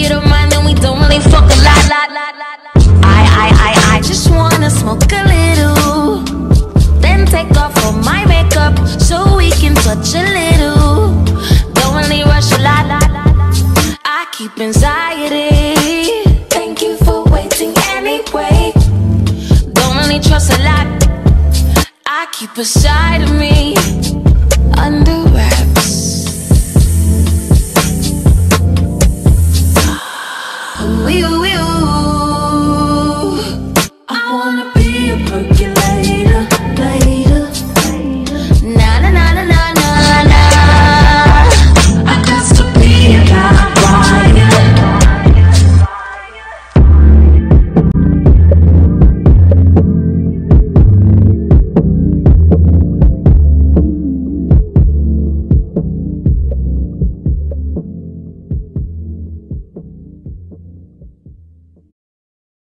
you don't mind, then we don't really fuck a lot. I just wanna smoke a little, then take off all my makeup so we can touch a little. Don't really rush a lot. I keep anxiety. Thank you for waiting anyway. Don't really trust a lot. I keep a side of me